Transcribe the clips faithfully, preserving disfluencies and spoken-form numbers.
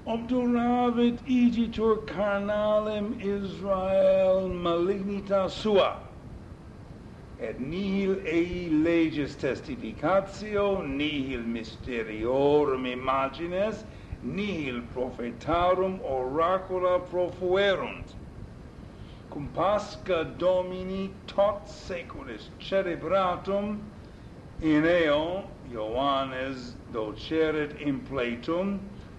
Obduravit igitur carnalem Israel malignita sua, et nihil ei leges testificatio, nihil mysteriorum imagines, nihil prophetarum oracula profuerunt. Cum Pascha Domini tot seculis celebratum, in eo Ioannes docerit impletum,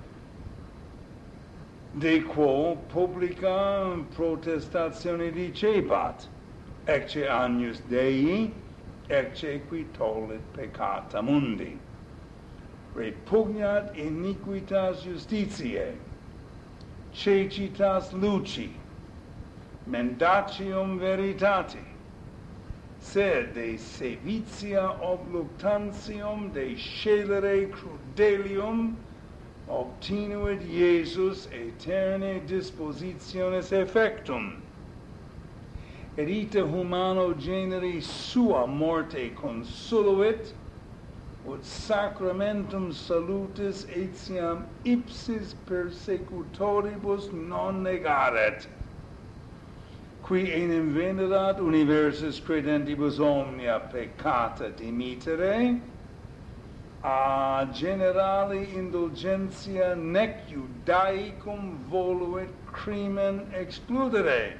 de quo publica protestatione dicebat, ecce agnus Dei, ecce qui tollit peccata mundi. Repugnat iniquitas justitiae, cecitas luci, mendacium veritati, sed de sevitia obluctantium de scelere crudelium obtinuit Iesus aeterne dispositiones effectum, et ita humano generi sua morte consuluit, ut sacramentum salutis etiam ipsis persecutoribus non negaret, qui enim venerat universis credentibus omnia peccata dimitere, a generali indulgentia nec Judaicum voluit crimen excludere,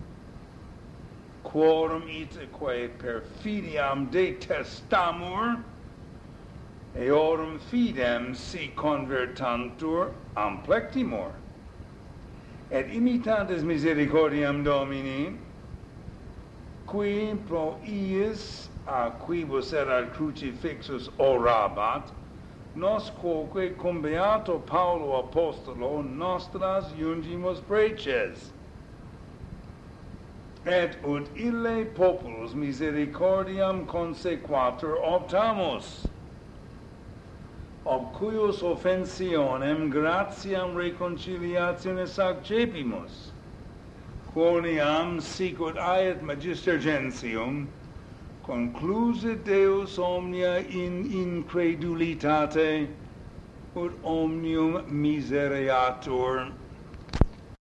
quorum itaque perfidiam detestamur, eorum fidem si convertantur amplectimur, et imitantes misericordiam Domini, qui pro iis a quibus erat crucifixus orabat, nos quoque cum beato Paulo apostolo nostras jungimus preces, et ut ille populus misericordiam consequatur optamus, ob cuius offensionem gratiam reconciliationis accepimus, quoniam sicut aet magister gentium, conclusit Deus omnia in incredulitate, ut omnium misereatur